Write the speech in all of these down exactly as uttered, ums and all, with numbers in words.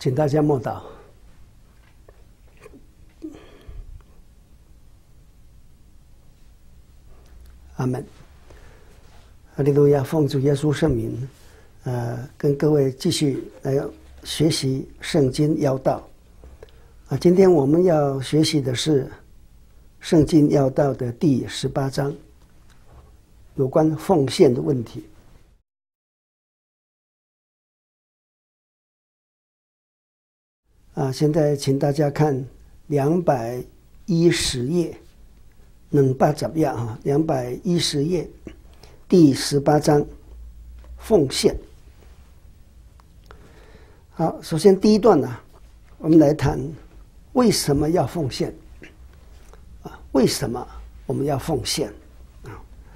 请大家默祷。阿门。哈利路亚！奉主耶稣圣名，呃，跟各位继续来学习圣经要道。啊，今天我们要学习的是圣经要道的第十八章，有关奉献的问题。啊，现在请大家看两百一十页，两百十页啊，两百一十页，第十八章，奉献。好，首先第一段呢、啊，我们来谈为什么要奉献啊？为什么我们要奉献啊？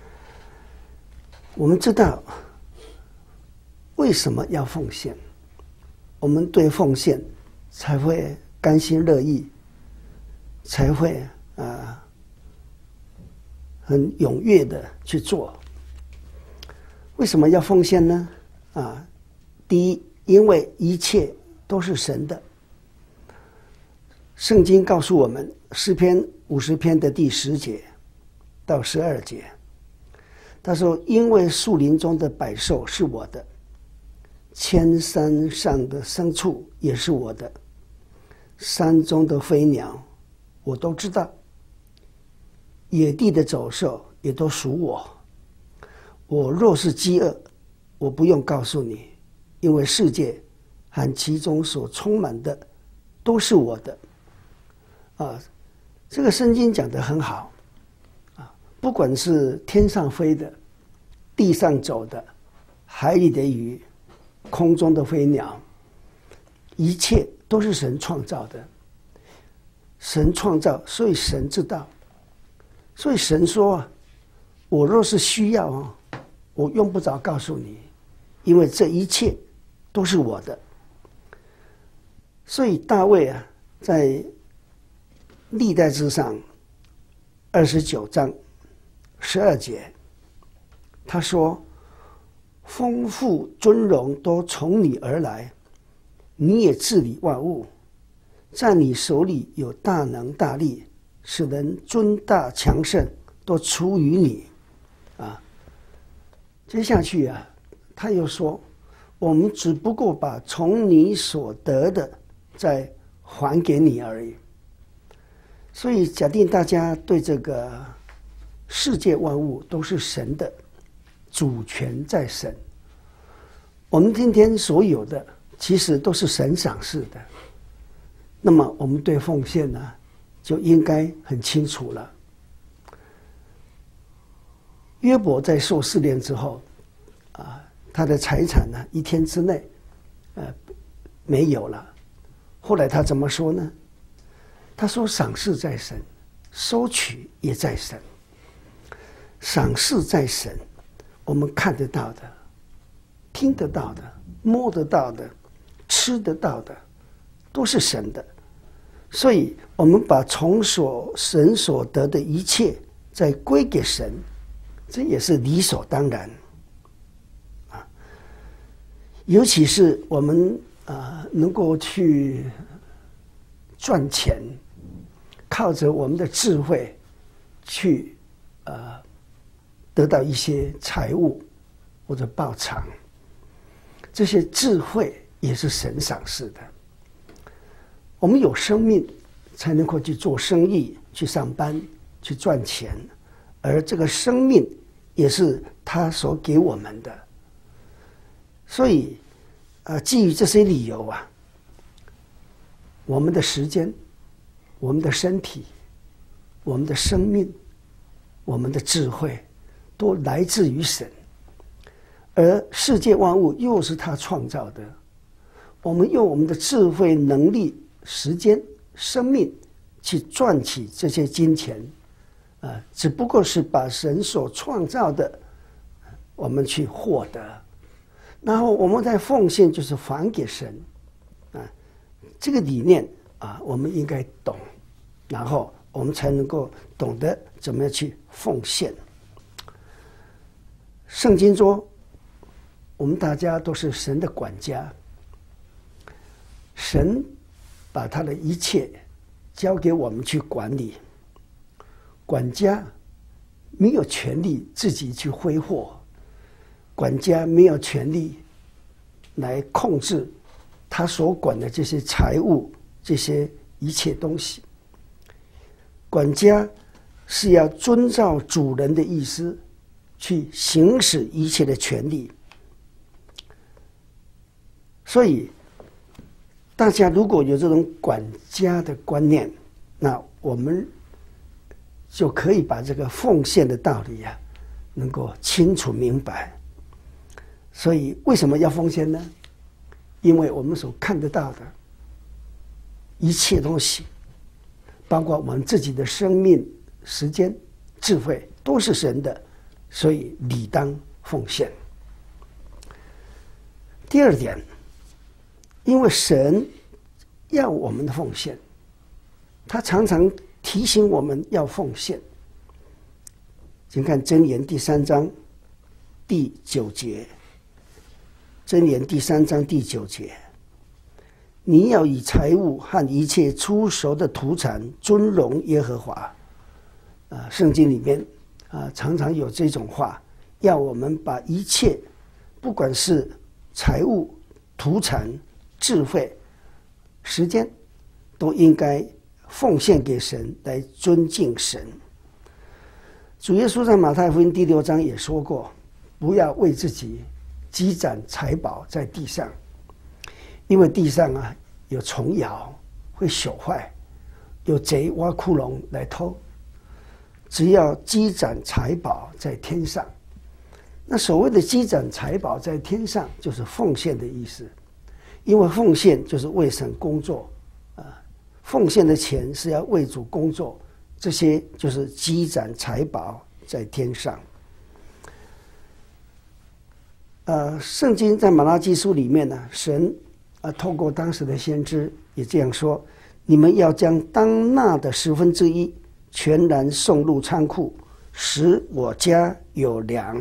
我们知道为什么要奉献，我们对奉献才会甘心乐意，才会啊、呃、很踊跃的去做。为什么要奉献呢？啊，第一，因为一切都是神的。圣经告诉我们，诗篇五十篇的第十节到十二节，他说：“因为树林中的百兽是我的，千山上的牲畜也是我的。山中的飞鸟我都知道，野地的走兽也都属我。我若是饥饿，我不用告诉你，因为世界和其中所充满的都是我的。”啊，这个圣经讲得很好啊，不管是天上飞的、地上走的、海里的鱼、空中的飞鸟，一切都是神创造的。神创造，所以神知道。所以神说啊，我若是需要啊，我用不着告诉你，因为这一切都是我的。所以大卫啊，在历代志上二十九章十二节，他说：“丰富尊荣都从你而来，你也治理万物，在你手里有大能大力，使人尊大强盛，都出于你。”啊，接下去啊，他又说：“我们只不过把从你所得的再还给你而已。”所以假定大家对这个世界万物都是神的，主权在神。我们今天所有的其实都是神赏赐的，那么我们对奉献呢，就应该很清楚了。约伯在受试炼之后，啊，他的财产呢，一天之内，呃，没有了。后来他怎么说呢？他说：“赏赐在神，收取也在神。赏赐在神，我们看得到的、听得到的、摸得到的、吃得到的，都是神的。所以，我们把从所神所得的一切再归给神，这也是理所当然。啊，尤其是我们啊、呃，能够去赚钱。”靠着我们的智慧去呃得到一些财物或者报偿，这些智慧也是神赏赐的。我们有生命才能够去做生意、去上班、去赚钱，而这个生命也是他所给我们的。所以啊、呃，基于这些理由啊，我们的时间、我们的身体、我们的生命、我们的智慧，都来自于神，而世界万物又是他创造的。我们用我们的智慧、能力、时间、生命去赚取这些金钱，啊、呃，只不过是把神所创造的，我们去获得，然后我们再奉献，就是还给神，啊，这个理念啊，我们应该懂。然后我们才能够懂得怎么样去奉献。圣经说，我们大家都是神的管家， 神把他的一切交给我们去管理，管家没有权利自己去挥霍，管家没有权利来控制他所管的这些财物，这些一切东西。管家是要遵照主人的意思去行使一切的权利。所以大家如果有这种管家的观念，那我们就可以把这个奉献的道理啊能够清楚明白。所以为什么要奉献呢？因为我们所看得到的一切东西，包括我们自己的生命、时间、智慧，都是神的，所以理当奉献。第二点，因为神要我们的奉献，他常常提醒我们要奉献。请看箴言第三章第九节，箴言第三章第九节，你要以财物和一切出熟的土产尊荣耶和华。啊，圣经里面啊常常有这种话，要我们把一切，不管是财物、土产、智慧、时间，都应该奉献给神，来尊敬神。主耶稣在马太福音第六章也说过，不要为自己积攒财宝在地上，因为地上啊有虫咬，会朽坏，有贼挖窟窿来偷。只要积攒财宝在天上。那所谓的积攒财宝在天上，就是奉献的意思。因为奉献就是为神工作，啊，奉献的钱是要为主工作，这些就是积攒财宝在天上。呃，圣经在马拉基书里面呢，神啊透过当时的先知也这样说：你们要将当纳的十分之一全然送入仓库，使我家有粮。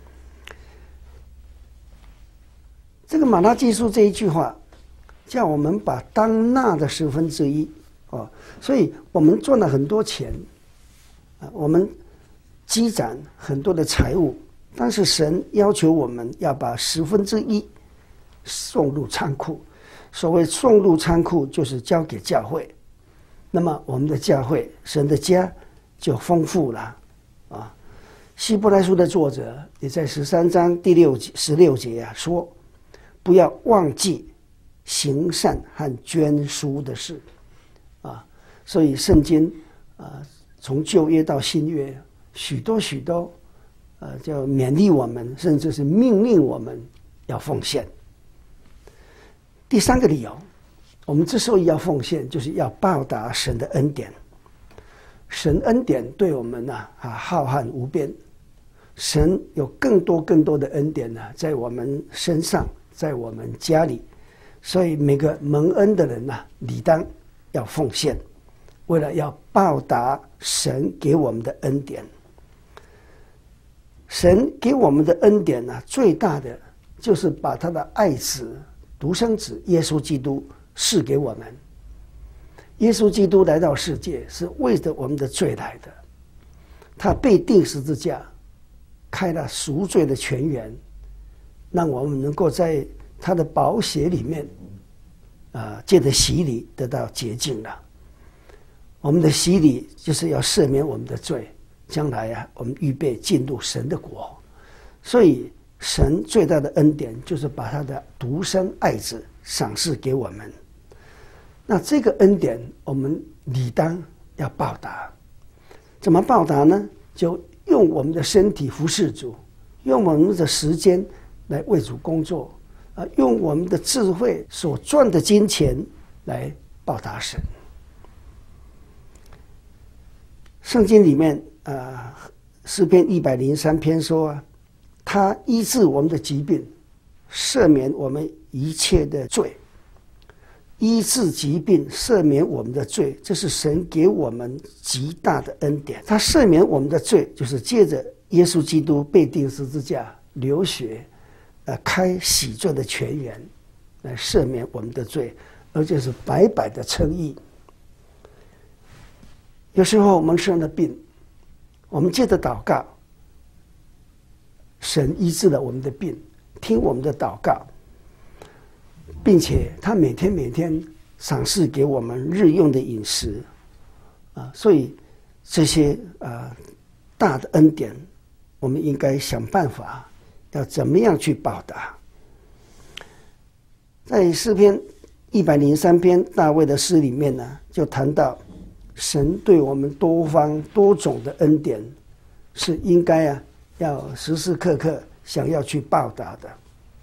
这个马拉基书这一句话，叫我们把当纳的十分之一哦，所以我们赚了很多钱，啊，我们积攒很多的财物，但是神要求我们要把十分之一送入仓库。所谓送入仓库，就是交给教会。那么我们的教会，神的家就丰富了啊。希伯来书的作者也在十三章第六节、十六节啊说，不要忘记行善和捐书的事啊。所以圣经啊，从旧约到新约，许多许多呃，叫勉励我们，甚至是命令我们要奉献。第三个理由，我们之所以要奉献，就是要报答神的恩典。神恩典对我们呢啊浩瀚无边，神有更多更多的恩典呢在我们身上，在我们家里，所以每个蒙恩的人呢，理当要奉献，为了要报答神给我们的恩典。神给我们的恩典呢，最大的就是把他的爱子、独生子耶稣基督赐给我们。耶稣基督来到世界是为着我们的罪来的，他被钉十字架，开了赎罪的泉源，让我们能够在他的宝血里面啊，借着洗礼得到洁净了。我们的洗礼就是要赦免我们的罪，将来啊，我们预备进入神的国。所以神最大的恩典就是把他的独生爱子赏赐给我们。那这个恩典我们理当要报答。怎么报答呢？就用我们的身体服侍主，用我们的时间来为主工作，啊，用我们的智慧所赚的金钱来报答神。圣经里面啊，诗篇一百零三篇说啊，他医治我们的疾病，赦免我们一切的罪。医治疾病，赦免我们的罪，这是神给我们极大的恩典。他赦免我们的罪，就是借着耶稣基督被钉十字架流血，呃，开洗罪的泉源，来赦免我们的罪， 而且是白白的称义。有时候我们生了病，我们借着祷告，神医治了我们的病，听我们的祷告，并且他每天每天赏赐给我们日用的饮食啊，所以这些啊大的恩典，我们应该想办法要怎么样去报答。在诗篇一百零三篇大卫的诗里面呢，就谈到神对我们多方多种的恩典，是应该啊要时时刻刻想要去报答的。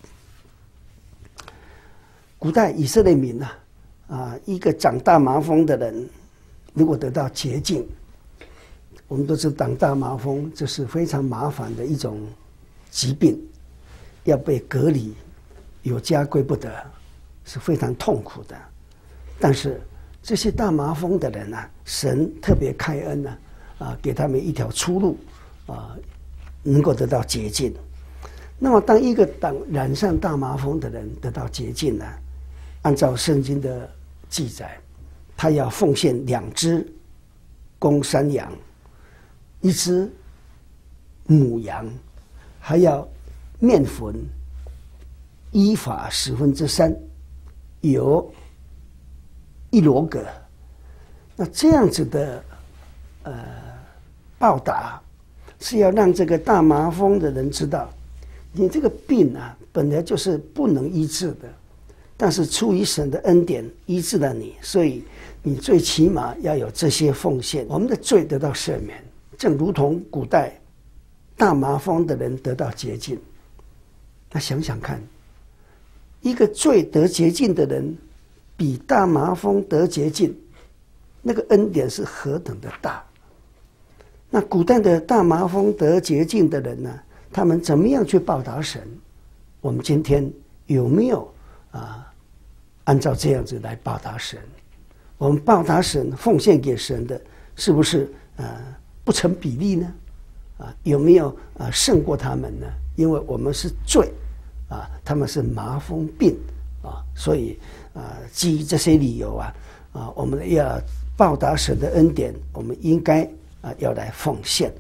古代以色列民啊，啊一个长大麻风的人，如果得到洁净，我们都知道长大麻风这是非常麻烦的一种疾病，要被隔离，有家归不得，是非常痛苦的。但是这些大麻风的人啊，神特别开恩呢、啊，啊，给他们一条出路，啊，能够得到洁净。那么，当一个当染上大麻风的人得到洁净呢，按照圣经的记载，他要奉献两只公山羊，一只母羊，还要面粉依法十分之三，油一罗葛。那这样子的呃报答，是要让这个大麻风的人知道，你这个病啊本来就是不能医治的，但是出于神的恩典医治了你，所以你最起码要有这些奉献，我们的罪得到赦免，正如同古代大麻风的人得到洁净。那想想看，一个罪得洁净的人比大麻风得洁净，那个恩典是何等的大。那古代的大麻风得洁净的人呢，他们怎么样去报答神？我们今天有没有啊按照这样子来报答神？我们报答神奉献给神的，是不是呃不成比例呢？啊，有没有啊胜过他们呢？因为我们是罪啊，他们是麻风病啊，所以啊基于这些理由啊啊，我们要报答神的恩典，我们应该啊要来奉献。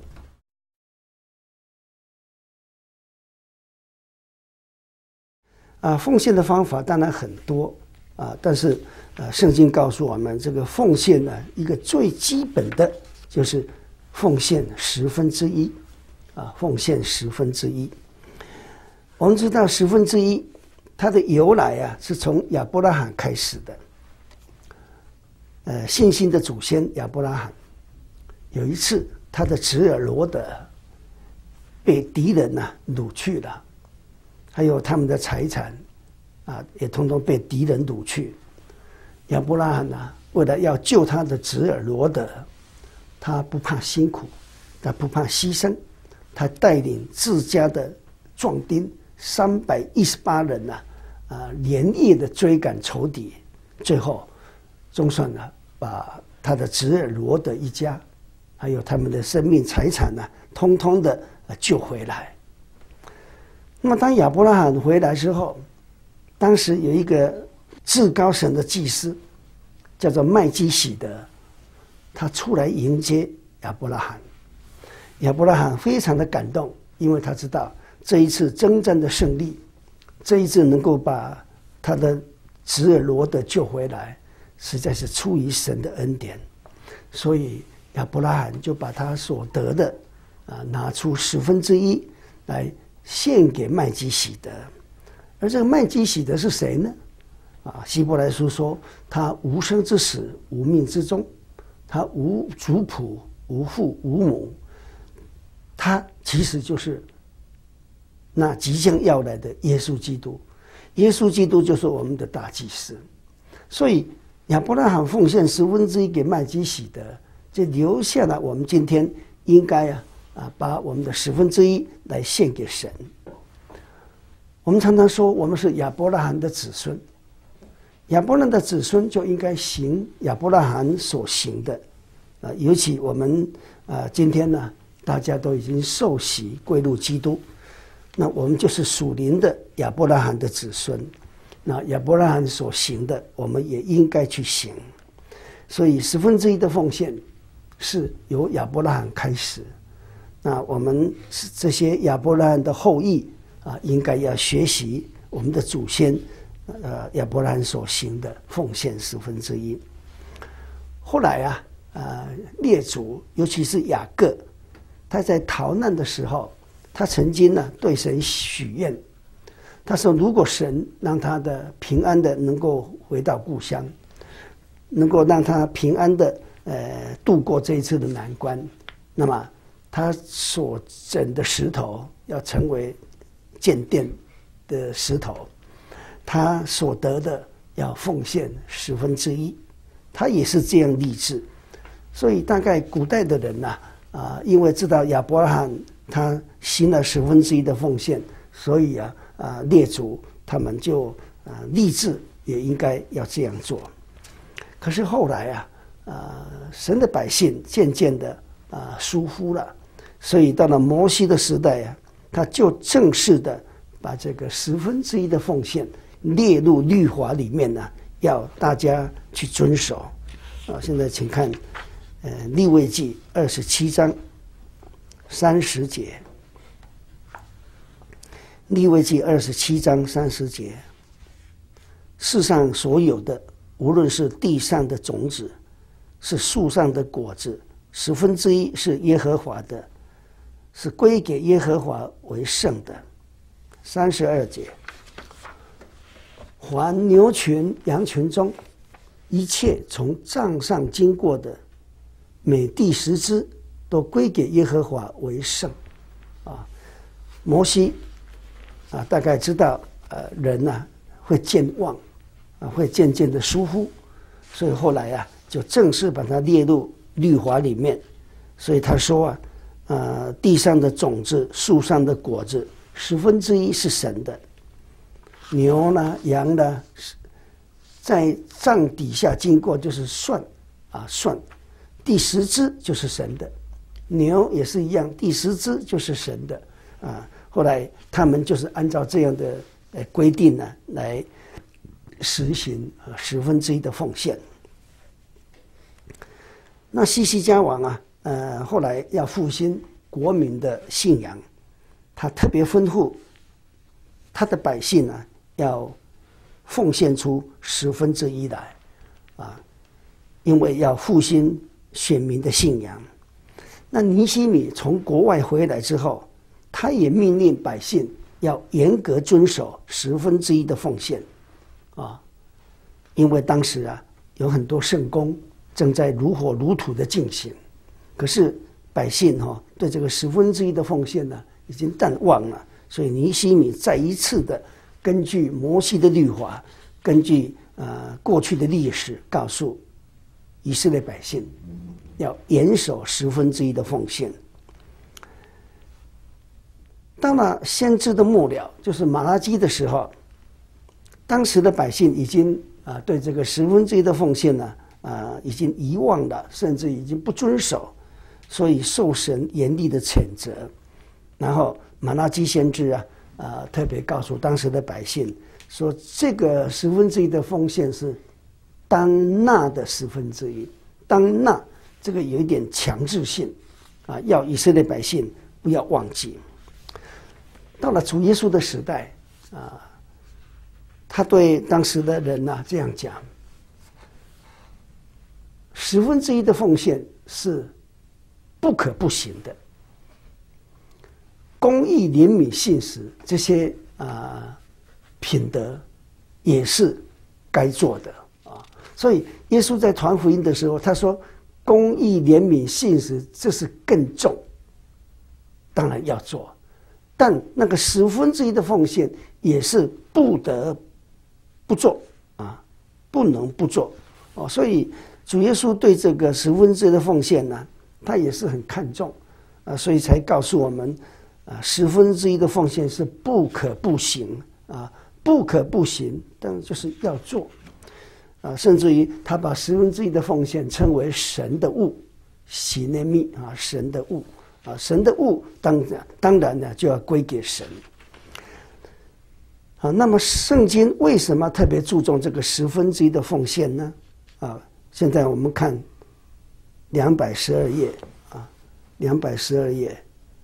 啊，奉献的方法当然很多啊，但是啊，圣经告诉我们，这个奉献呢，一个最基本的就是奉献十分之一啊，奉献十分之一。我们知道十分之一它的由来啊，是从亚伯拉罕开始的。呃，信心的祖先亚伯拉罕，有一次他的侄儿罗德被敌人呐、啊、掳去了。还有他们的财产啊，也统统被敌人掳去。亚伯拉罕呢，为了要救他的侄儿罗德，他不怕辛苦，他不怕牺牲，他带领自家的壮丁三百一十八人呢、啊，啊，连夜的追赶仇敌，最后总算呢，把他的侄儿罗德一家，还有他们的生命财产呢，通通的救回来。那么当亚伯拉罕回来之后，当时有一个至高神的祭司叫做麦基洗德，他出来迎接亚伯拉罕。亚伯拉罕非常的感动，因为他知道这一次征战的胜利，这一次能够把他的侄儿罗德救回来，实在是出于神的恩典。所以亚伯拉罕就把他所得的啊拿出十分之一来献给麦基洗德。而这个麦基洗德是谁呢？啊，希伯来书说他无生之始，无命之终，他无族谱，无父无母，他其实就是那即将要来的耶稣基督。耶稣基督就是我们的大祭司。所以亚伯拉罕奉献十分之一给麦基洗德，就留下了我们今天应该啊啊，把我们的十分之一来献给神。我们常常说我们是亚伯拉罕的子孙，亚伯拉罕的子孙就应该行亚伯拉罕所行的。啊，尤其我们啊今天呢，大家都已经受洗归入基督，那我们就是属灵的亚伯拉罕的子孙。 那亚伯拉罕所行的，我们也应该去行。所以十分之一的奉献是由亚伯拉罕开始。那我们这些亚伯拉罕的后裔啊，应该要学习我们的祖先，呃，亚伯拉罕所行的奉献十分之一。后来啊，呃，列祖尤其是雅各，他在逃难的时候，他曾经呢对神许愿，他说如果神让他的平安的能够回到故乡，能够让他平安的呃度过这一次的难关，那么他所整的石头要成为建殿的石头，他所得的要奉献十分之一，他也是这样立志。所以大概古代的人呐、啊，啊、呃，因为知道亚伯拉罕他行了十分之一的奉献，所以啊啊、呃、列祖他们就啊、呃、立志也应该要这样做。可是后来啊，啊、呃、神的百姓渐渐的啊、呃、疏忽了。所以到了摩西的时代啊，他就正式的把这个十分之一的奉献列入律法里面呢、啊，要大家去遵守。啊，现在请看，呃，利未记二十七章三十节。利未记二十七章三十节，世上所有的，无论是地上的种子，是树上的果子，十分之一是耶和华的。是归给耶和华为圣的。三十二节，凡牛群、羊群中一切从帐上经过的，每第十只都归给耶和华为圣。啊，摩西啊，大概知道呃人呐、啊、会健忘啊，会渐渐的疏忽，所以后来啊就正式把它列入律法里面。所以他说啊。呃，地上的种子，树上的果子，十分之一是神的。牛呢，羊呢，在帐底下经过就是算啊算，第十只就是神的。牛也是一样，第十只就是神的啊。后来他们就是按照这样的呃规定呢，来实行啊十分之一的奉献。那西西家王啊。呃，后来要复兴国民的信仰，他特别吩咐他的百姓啊，要奉献出十分之一来，啊，因为要复兴选民的信仰。那尼希米从国外回来之后，他也命令百姓要严格遵守十分之一的奉献，啊，因为当时啊有很多圣工正在如火如荼的进行。可是百姓哈、哦、对这个十分之一的奉献呢已经淡忘了，所以尼希米再一次的根据摩西的律法，根据呃过去的历史，告诉以色列百姓要严守十分之一的奉献。到了先知的末了，就是马拉基的时候，当时的百姓已经啊、呃、对这个十分之一的奉献呢啊、呃、已经遗忘了，甚至已经不遵守。所以受神严厉的谴责，然后马拉基先知啊，啊、呃、特别告诉当时的百姓说，这个十分之一的奉献是当纳的十分之一，当纳这个有一点强制性啊，要以色列百姓不要忘记。到了主耶稣的时代啊，他对当时的人呐、啊、这样讲：十分之一的奉献是不可不行的，公义、怜悯、信实这些啊、呃、品德也是该做的啊。所以耶稣在传福音的时候，他说：“公义、怜悯、信实，这是更重，当然要做。但那个十分之一的奉献也是不得不做啊，不能不做哦。所以主耶稣对这个十分之一的奉献呢，他也是很看重啊，所以才告诉我们啊，十分之一的奉献是不可不行啊，不可不行，但就是要做啊，甚至于他把十分之一的奉献称为神的物，喜内密啊，神的物啊，神的物当然当然呢就要归给神。 啊，那么圣经为什么特别注重这个十分之一的奉献呢？啊，现在我们看两百十二页啊，两百十二页，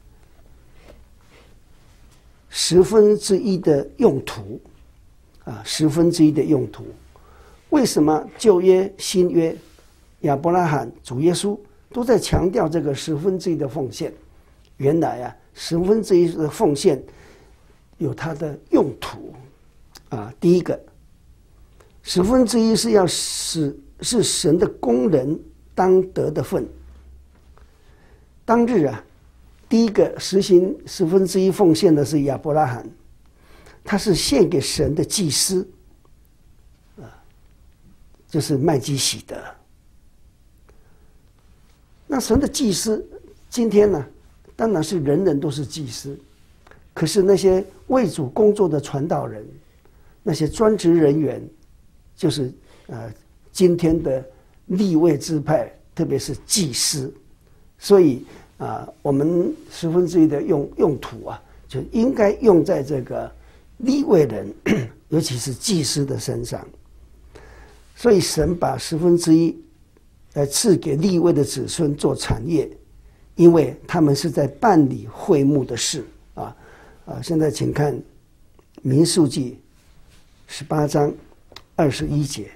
十分之一的用途啊，十分之一的用途。为什么旧约、新约、亚伯拉罕、主耶稣都在强调这个十分之一的奉献？原来啊，十分之一的奉献有它的用途啊。第一个，十分之一是要使是神的工人当得的份。当日啊，第一个实行十分之一奉献的是亚伯拉罕，他是献给神的祭司啊，就是麦基洗德。那神的祭司今天呢，当然是人人都是祭司，可是那些为主工作的传道人，那些专职人员，就是呃今天的利未支派，特别是祭司。所以啊、呃，我们十分之一的用用途啊，就应该用在这个利未人，尤其是祭司的身上。所以神把十分之一来赐给利未的子孙做产业，因为他们是在办理会幕的事啊啊！现在请看民数记十八章二十一节，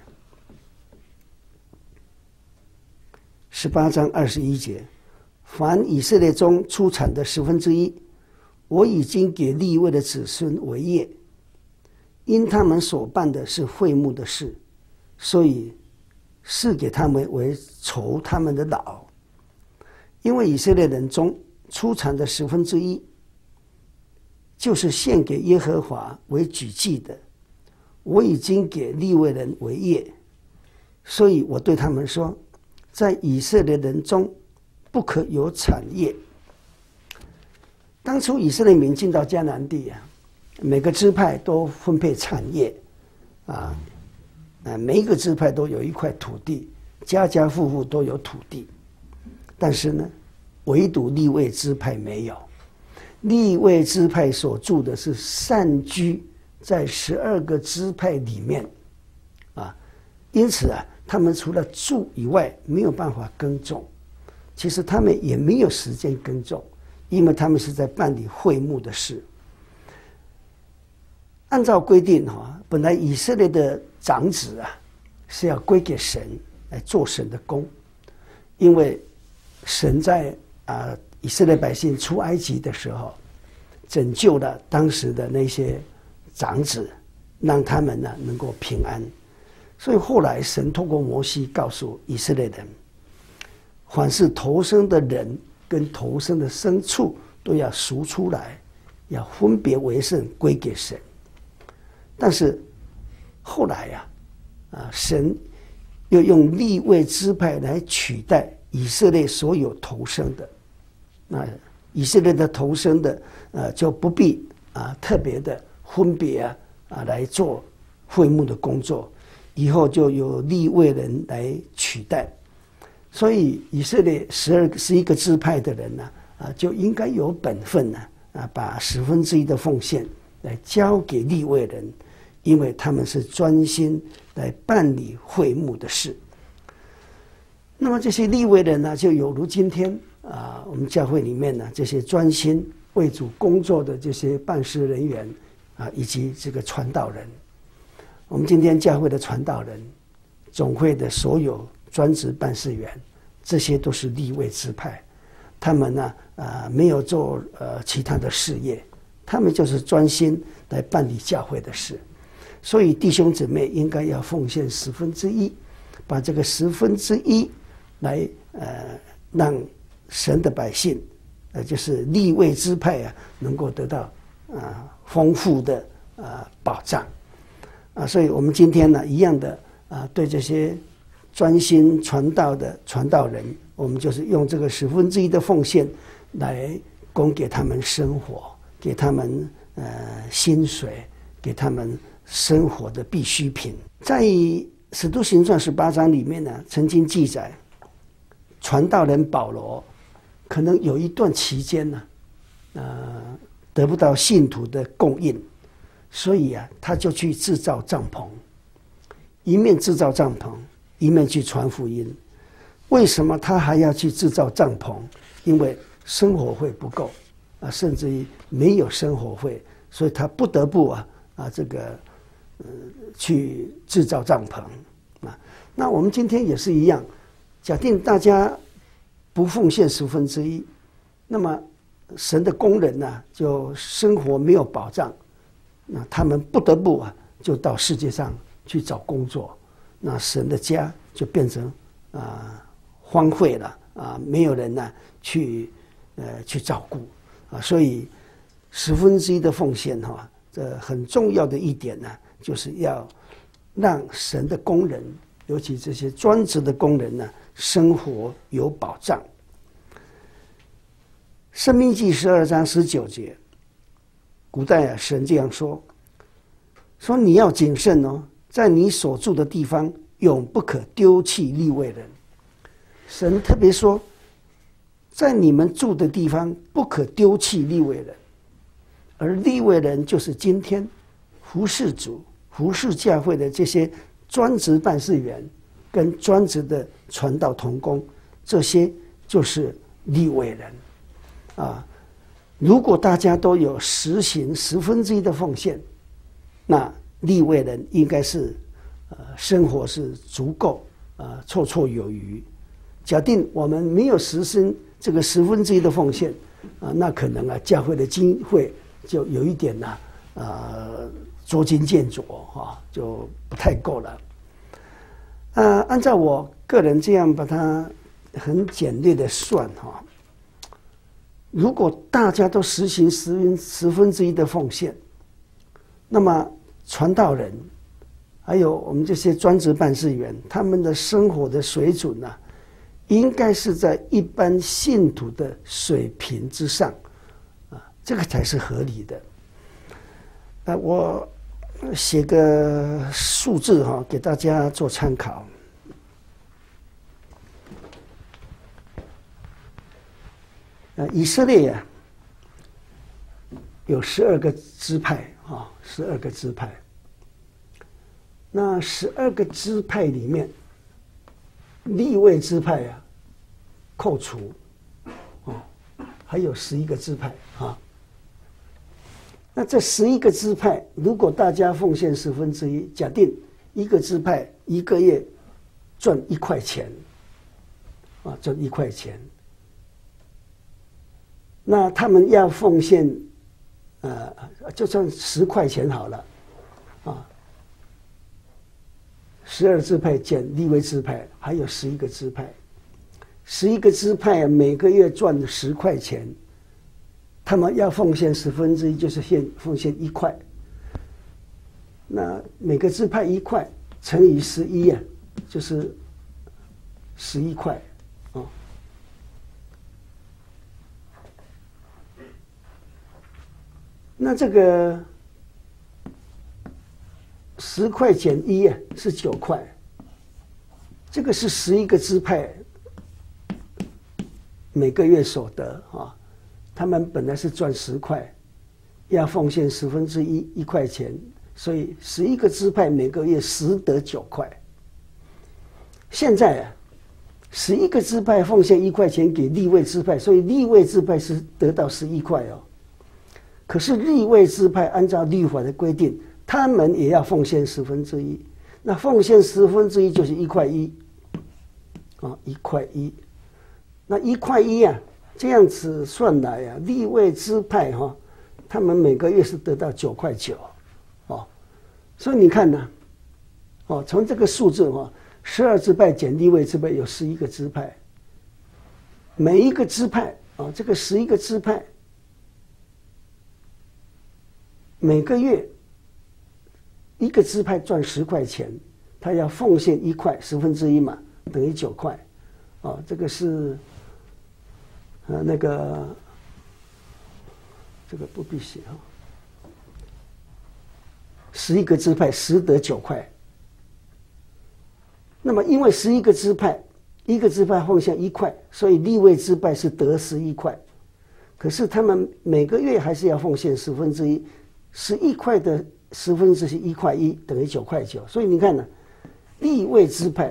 十八章二十一节，凡以色列中出产的十分之一，我已经给利未的子孙为业，因他们所办的是会幕的事，所以是给他们为酬他们的劳。因为以色列人中出产的十分之一，就是献给耶和华为举祭的，我已经给利未人为业，所以我对他们说，在以色列人中不可有产业。当初以色列民进到迦南地啊，每个支派都分配产业啊，每一个支派都有一块土地，家家户户都有土地。但是呢，唯独利未支派没有。利未支派所住的是散居在十二个支派里面啊，因此啊，他们除了住以外，没有办法耕种。其实他们也没有时间耕种，因为他们是在办理会幕的事。按照规定哈，本来以色列的长子啊是要归给神来做神的工，因为神在啊、呃、以色列百姓出埃及的时候，拯救了当时的那些长子，让他们呢能够平安。所以后来神透过摩西告诉以色列人，凡是投生的人跟投生的牲畜都要赎出来，要分别为圣归给神。但是后来呀、啊，啊神又用利未支派来取代以色列所有投生的，那以色列的投生的，呃，就不必啊特别的分别啊啊来做会幕的工作，以后就由利未人来取代。所以以色列十二十一个支派的人呢，啊，就应该有本分呢，啊，把十分之一的奉献来交给利未人，因为他们是专心来办理会幕的事。那么这些利未人呢，就有如今天啊，我们教会里面呢，这些专心为主工作的这些办事人员啊，以及这个传道人。我们今天教会的传道人，总会的所有专职办事员，这些都是利未支派。他们呢，啊，没有做呃其他的事业，他们就是专心来办理教会的事。所以弟兄姊妹应该要奉献十分之一，把这个十分之一来呃让神的百姓，呃就是利未支派啊，能够得到啊丰富的啊保障啊。所以我们今天呢，一样的啊，对这些专心传道的传道人，我们就是用这个十分之一的奉献来供给他们生活，给他们呃薪水，给他们生活的必需品。在使徒行传十八章里面呢，曾经记载，传道人保罗可能有一段期间呢，呃，得不到信徒的供应， 所以啊，他就去制造帐篷，一面制造帐篷，一面去传福音。为什么他还要去制造帐篷？因为生活费不够啊，甚至于没有生活费，所以他不得不啊啊这个呃去制造帐篷啊。那我们今天也是一样，假定大家不奉献十分之一，那么神的工人呢、啊，就生活没有保障，那他们不得不啊就到世界上去找工作，那神的家就变成啊、呃、荒废了啊，没有人呢、啊、去呃去照顾啊，所以十分之一的奉献哈、啊，这很重要的一点呢，就是要让神的工人，尤其这些专职的工人呢，生活有保障。申命记十二章十九节，古代啊，神这样说：说你要谨慎哦，在你所住的地方，永不可丢弃利未人。神特别说，在你们住的地方不可丢弃利未人，而利未人就是今天服事主、服事教会的这些专职办事员跟专职的传道同工，这些就是利未人。啊，如果大家都有实行十分之一的奉献，那利未人应该是呃生活是足够啊绰绰有余。假定我们没有实行这个十分之一的奉献啊，那可能啊教会的经费就有一点呢啊捉襟见肘啊，就不太够了。啊，按照我个人这样把它很简略的算哈。如果大家都实行十分十分之一的奉献，那么传道人还有我们这些专职办事员，他们的生活的水准呢、啊，应该是在一般信徒的水平之上，啊，这个才是合理的。啊，我写个数字哈、啊，给大家做参考。呃，以色列呀、啊，有十二个支派啊，十二个支派。那十二个支派里面，利未支派啊，扣除，哦，还有十一个支派啊。那这十一个支派，如果大家奉献十分之一，假定一个支派一个月赚一块钱，啊，赚一块钱。那他们要奉献，呃，就算十块钱好了，啊，十二支派减利未支派，还有十一个支派，十一个支派每个月赚十块钱，他们要奉献十分之一，就是献奉献一块。那每个支派一块乘以十一啊，就是十一块。那这个十块减一啊，是九块。这个是十一个支派每个月所得啊，他们本来是赚十块，要奉献十分之一一块钱，所以十一个支派每个月实得九块。现在啊，十一个支派奉献一块钱给利未支派，所以利未支派是得到十一块哦。可是利未支派按照律法的规定，他们也要奉献十分之一。那奉献十分之一就是一块一，啊，一块一。那一块一啊，这样子算来啊，利未支派哈、啊，他们每个月是得到九块九，哦，所以你看呢、啊，哦，从这个数字哈、啊，十二支派减利未支派有十一个支派，每一个支派啊，这个十一个支派。每个月一个支派赚十块钱，他要奉献一块，十分之一嘛，等于九块，哦，这个是呃那个这个不必写啊，十一个支派实得九块。那么因为十一个支派，一个支派奉献一块，所以利未支派是得十一块，可是他们每个月还是要奉献十分之一。十一块的十分之一块一等于九块九，所以你看呢，利未支派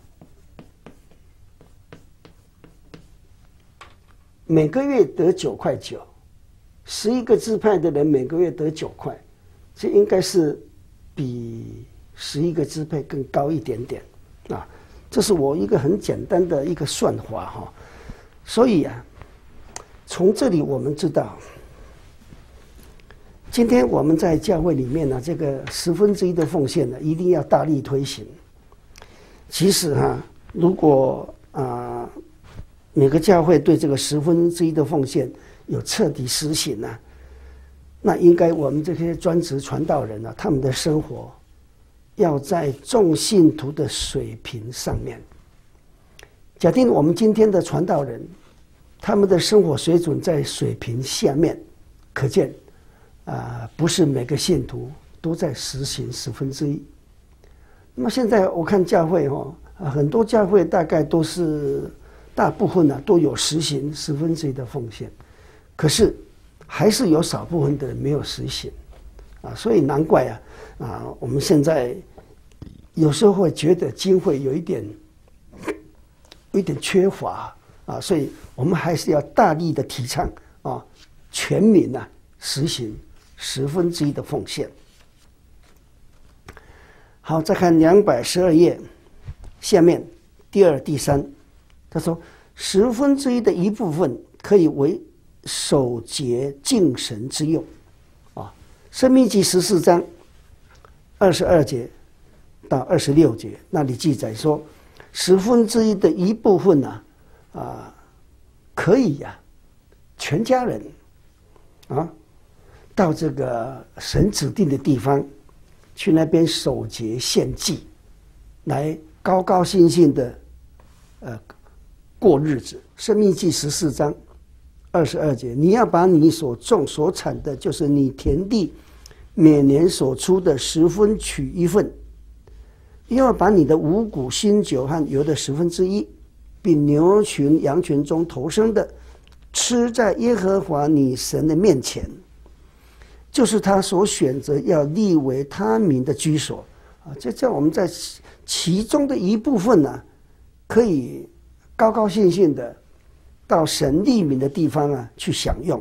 每个月得九块九，十一个支派的人每个月得九块，这应该是比十一个支派更高一点点啊。这是我一个很简单的一个算法哈。所以啊，从这里我们知道，今天我们在教会里面呢，这个十分之一的奉献呢，一定要大力推行。其实哈、啊，如果啊每个教会对这个十分之一的奉献有彻底实行呢、啊，那应该我们这些专职传道人呢、啊，他们的生活要在众信徒的水平上面。假定我们今天的传道人，他们的生活水准在水平下面，可见啊、呃，不是每个信徒都在实行十分之一。那么现在我看教会哦，啊，很多教会大概都是大部分呢、啊、都有实行十分之一的奉献，可是还是有少部分的人没有实行啊，所以难怪啊啊，我们现在有时候会觉得经费有一点。有一点缺乏啊，所以我们还是要大力的提倡啊，全民啊实行十分之一的奉献。好，再看两百十二页下面第二、第三，他说十分之一的一部分可以为守节敬神之用啊。申命记十四章二十二节到二十六节那里记载说。十分之一的一部分呢、啊，啊，可以呀、啊，全家人啊，到这个神指定的地方去那边守节献祭，来高高兴兴的呃过日子。申命记十四章二十二节，你要把你所种所产的，就是你田地每年所出的十分取一份。要把你的五谷、新酒和油的十分之一，并牛群、羊群中头生的，吃在耶和华你神的面前，就是他所选择要立为他名的居所啊。这叫我们在其中的一部分呢、啊，可以高高兴兴的到神立名的地方啊去享用。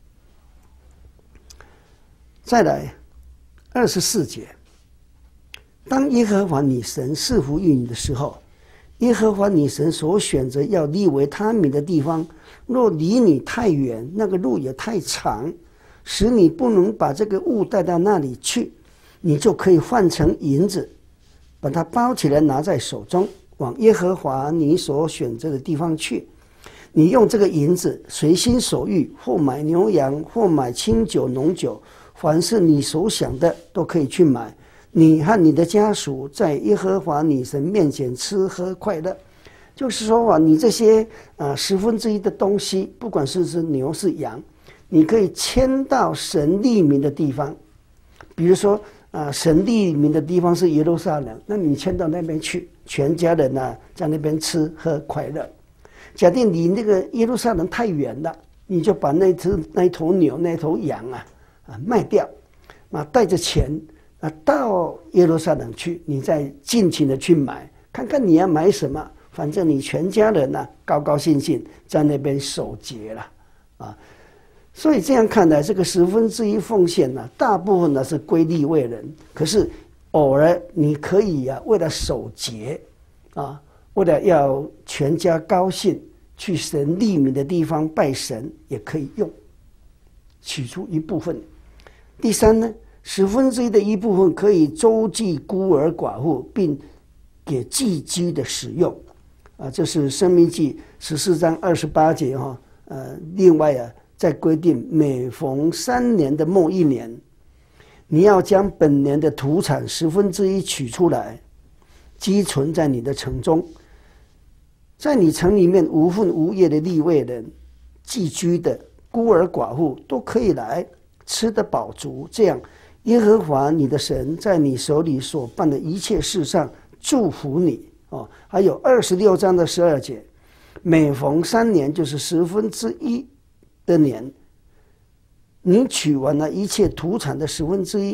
再来二十四节。当耶和华你神赐福于你的时候，耶和华你神所选择要立为他名的地方，若离你太远，那个路也太长，使你不能把这个物带到那里去，你就可以换成银子，把它包起来拿在手中，往耶和华你所选择的地方去。你用这个银子随心所欲，或买牛羊，或买清酒浓酒，凡是你所想的都可以去买。你和你的家属在耶和华你神面前吃喝快乐，就是说啊，你这些啊十分之一的东西，不管是是牛是羊，你可以迁到神立名的地方。比如说啊，神立名的地方是耶路撒冷，那你迁到那边去，全家人呢、啊、在那边吃喝快乐。假定离那个耶路撒冷太远了，你就把那只那一头牛、那一头羊啊啊卖掉，啊带着钱。啊，到耶路撒冷去，你再尽情的去买，看看你要买什么，反正你全家人呢、啊、高高兴兴在那边守节了啊。所以这样看来，这个十分之一奉献呢、啊，大部分呢是归利未人，可是偶尔你可以啊，为了守节啊，为了要全家高兴，去神立名的地方拜神，也可以用，取出一部分。第三呢？十分之一的一部分可以周济孤儿寡妇，并给寄居的使用，啊，这是申命记十四章二十八节哈。呃，另外啊，再规定每逢三年的末一年，你要将本年的土产十分之一取出来，积存在你的城中，在你城里面无分无业的利未人、寄居的孤儿寡妇都可以来吃得饱足，这样。耶和华你的神在你手里所办的一切事上祝福你哦。还有二十六章的十二节，每逢三年，就是十分之一的年，你取完了一切土产的十分之一，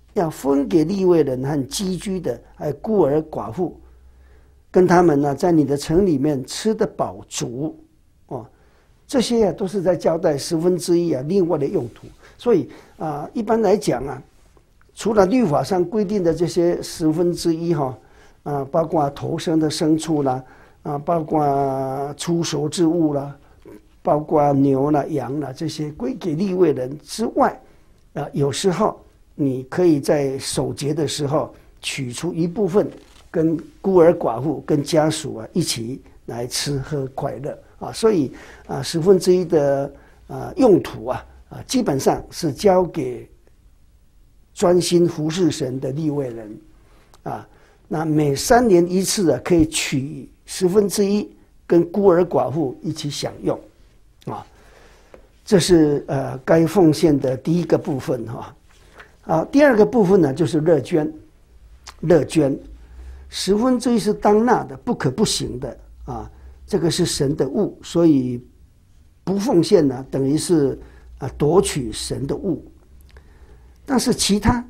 要分给利未人和寄居的，还有孤儿寡妇，跟他们呢在你的城里面吃得饱足哦。这些啊都是在交代十分之一啊另外的用途。所以啊、呃，一般来讲啊，除了律法上规定的这些十分之一哈啊，包括头生的牲畜啦啊，包括出熟之物啦，包括牛啦、羊啦这些归给利未人之外啊，有时候你可以在守节的时候取出一部分，跟孤儿寡妇、跟家属啊一起来吃喝快乐啊。所以啊，十分之一的啊用途啊啊，基本上是交给专心服侍神的利未人啊。那每三年一次啊，可以取十分之一跟孤儿寡妇一起享用啊。这是呃该奉献的第一个部分哈。啊，第二个部分呢就是乐捐，乐捐，十分之一是当纳的，不可不行的啊。这个是神的物，所以不奉献呢，等于是啊夺取神的物。但是其他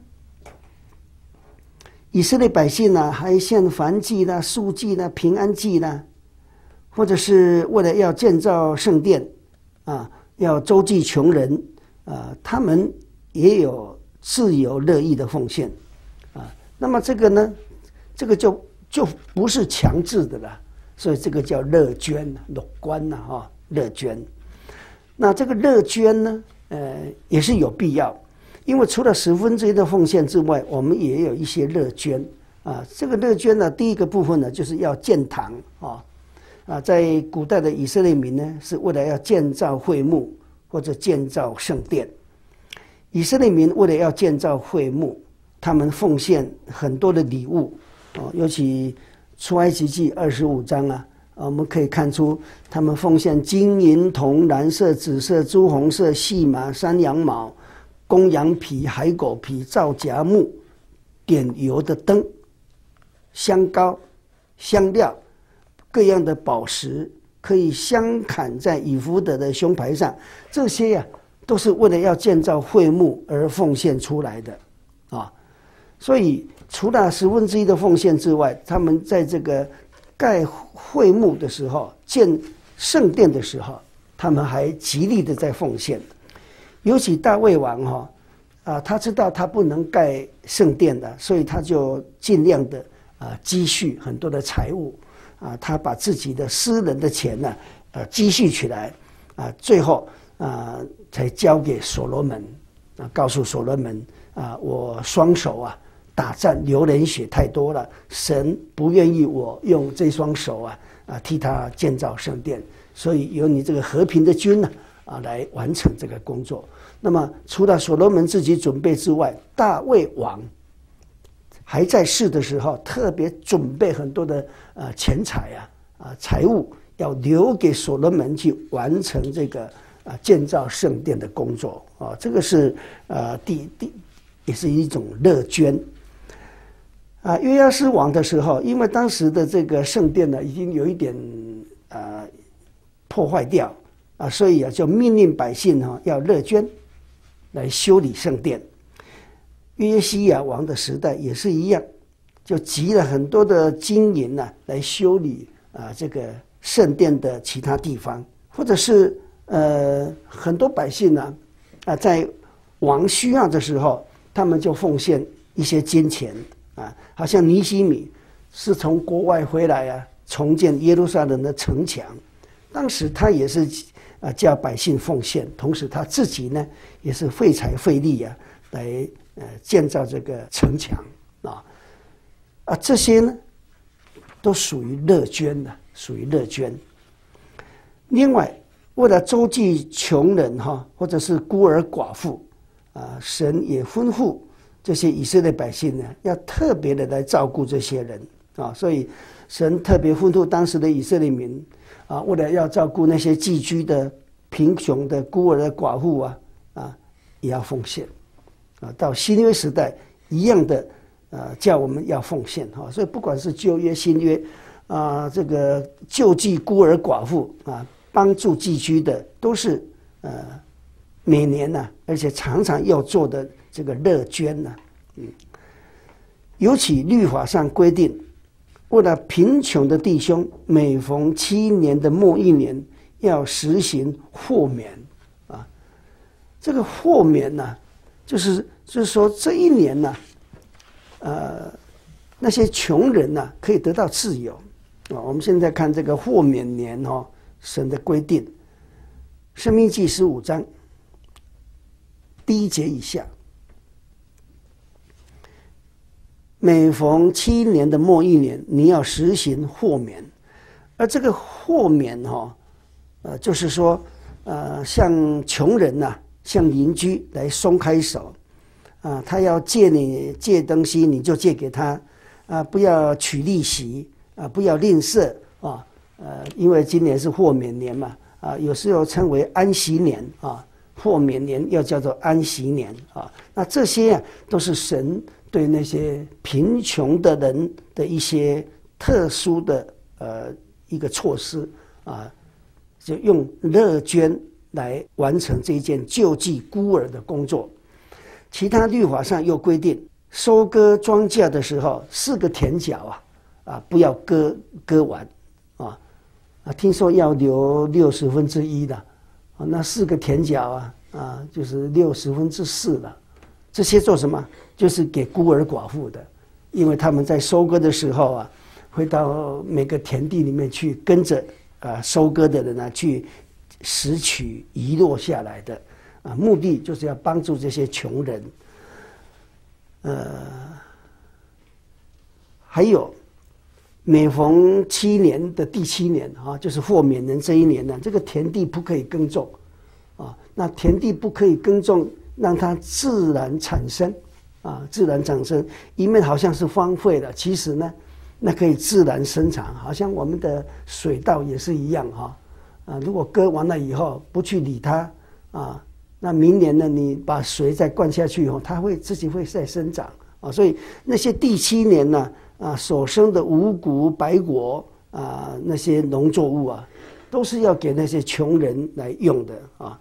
以色列百姓呢，还献燔祭啦、素祭啦、平安祭啦，或者是为了要建造圣殿啊，要周济穷人啊，他们也有自由乐意的奉献啊。那么这个呢，这个就就不是强制的了，所以这个叫乐捐、乐观呐哈，乐捐。那这个乐捐呢，呃，也是有必要。因为除了十分之一的奉献之外，我们也有一些乐捐啊。这个乐捐呢，第一个部分呢，就是要建堂啊啊，在古代的以色列民呢，是为了要建造会幕或者建造圣殿。以色列民为了要建造会幕，他们奉献很多的礼物哦，尤其出埃及记二十五章啊，我们可以看出他们奉献金银铜、蓝色、紫色、朱红色、细麻、山羊毛、公羊皮、海狗皮、皂荚木、点油的灯、香膏、香料、各样的宝石，可以镶砍在以弗得的胸牌上。这些呀、啊，都是为了要建造会幕而奉献出来的啊。所以除了十分之一的奉献之外，他们在这个盖会幕的时候、建圣殿的时候，他们还极力的在奉献。尤其大卫王哈啊，他知道他不能盖圣殿的，所以他就尽量的啊积蓄很多的财物啊，他把自己的私人的钱呢呃积蓄起来啊，最后啊才交给所罗门啊，告诉所罗门啊，我双手啊打战流人血太多了，神不愿意我用这双手啊啊替他建造圣殿，所以由你这个和平的君呢啊来完成这个工作。那么除了所罗门自己准备之外，大卫王还在世的时候，特别准备很多的呃钱财啊啊财物，要留给所罗门去完成这个啊建造圣殿的工作啊。这个是呃第第也是一种乐捐啊。约押斯王的时候，因为当时的这个圣殿呢已经有一点呃破坏掉啊，所以啊就命令百姓哈、啊、要乐捐来修理圣殿。约西亚王的时代也是一样，就集了很多的金银呐、啊、来修理啊这个圣殿的其他地方，或者是呃很多百姓呢 啊, 啊在王需要的时候，他们就奉献一些金钱啊，好像尼希米是从国外回来啊，重建耶路撒冷的城墙，当时他也是啊叫百姓奉献，同时他自己呢也是费财费力啊来呃建造这个城墙啊啊这些呢都属于乐捐的，属于乐捐。另外，为了周济穷人哈，或者是孤儿寡妇啊，神也吩咐这些以色列百姓呢，要特别的来照顾这些人啊。所以神特别吩咐当时的以色列民啊，为了要照顾那些寄居的贫穷的孤儿的寡妇啊啊，也要奉献啊。到新约时代一样的啊，叫我们要奉献哈。所以不管是旧约新约啊，这个救济孤儿寡妇啊，帮助寄居的，都是呃每年呢、啊，而且常常要做的这个乐捐呢嗯，尤其律法上规定，为了贫穷的弟兄，每逢七年的末一年，要实行豁免啊。这个豁免呢、啊，就是就是说这一年呢、啊，呃，那些穷人呢、啊、可以得到自由啊。我们现在看这个豁免年哦，神的规定，《申命记》十五章第一节以下。每逢七年的末一年，你要实行豁免，而这个豁免哈、哦，呃，就是说，呃，向穷人呐、啊，向邻居来松开手，啊，他要借你借东西，你就借给他，啊，不要取利息，啊，不要吝啬啊，呃，因为今年是豁免年嘛，啊，有时候称为安息年啊，豁免年又叫做安息年啊，那这些啊都是神对那些贫穷的人的一些特殊的呃一个措施啊，就用乐捐来完成这一件救济孤儿的工作。其他律法上又规定，收割庄稼的时候，四个田角啊啊不要割割完啊啊，听说要留六十分之一的啊，那四个田角啊啊就是六十分之四了。这些做什么？就是给孤儿寡妇的，因为他们在收割的时候啊，会到每个田地里面去，跟着啊收割的人呢、啊、去拾取遗落下来的啊，目的就是要帮助这些穷人。呃，还有每逢七年的第七年啊，就是豁免年这一年呢，这个田地不可以耕种啊，那田地不可以耕种，让它自然产生。啊，自然产生，一面好像是荒废了，其实呢，那可以自然生长，好像我们的水稻也是一样哈。啊，如果割完了以后不去理它啊，那明年呢，你把水再灌下去以后，它会自己会再生长啊。所以那些第七年呢，啊所生的五谷、百果啊，那些农作物啊，都是要给那些穷人来用的啊。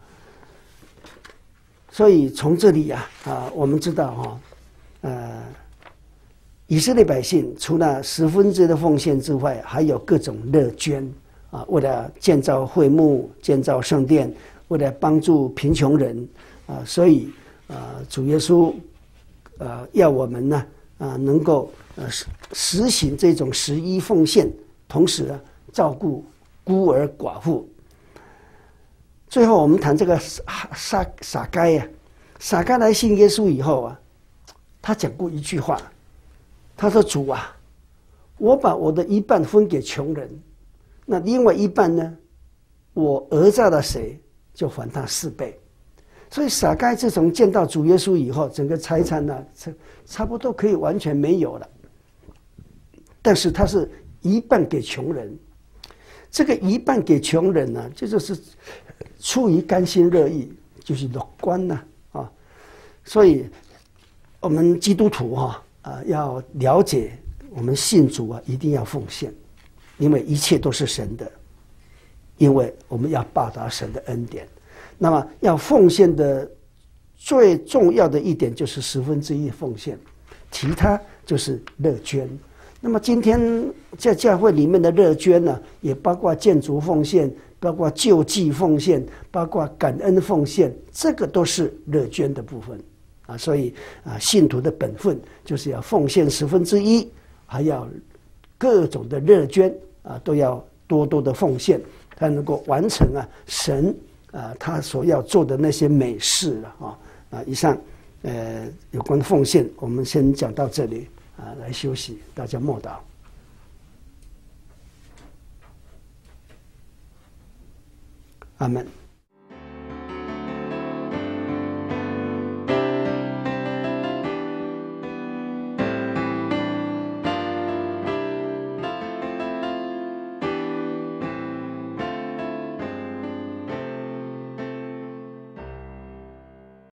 所以从这里啊啊，我们知道哈、啊。呃，以色列百姓除了十分之的奉献之外，还有各种乐捐啊，为了建造会幕、建造圣殿，为了帮助贫穷人啊，所以啊，主耶稣呃要我们呢啊能够呃实行这种十一奉献，同时呢照顾孤儿寡妇。最后我们谈这个撒撒撒该呀，撒该来信耶稣以后啊。他讲过一句话，他说：“主啊，我把我的一半分给穷人，那另外一半呢，我讹诈了谁，就还他四倍。”所以撒该自从见到主耶稣以后，整个财产呢，差不多可以完全没有了。但是他是一半给穷人，这个一半给穷人呢，这就是出于甘心乐意，就是乐观呐啊，所以。我们基督徒哈啊，要了解我们信主啊，一定要奉献，因为一切都是神的，因为我们要报答神的恩典。那么要奉献的最重要的一点就是十分之一奉献，其他就是乐捐。那么今天在教会里面的乐捐呢，也包括建筑奉献，包括救济奉献，包括感恩奉献，这个都是乐捐的部分。啊，所以啊，信徒的本分就是要奉献十分之一，还要各种的乐捐啊，都要多多的奉献，才能够完成啊神啊他所要做的那些美事了啊啊！以上呃有关奉献，我们先讲到这里啊，来休息，大家默祷。阿们。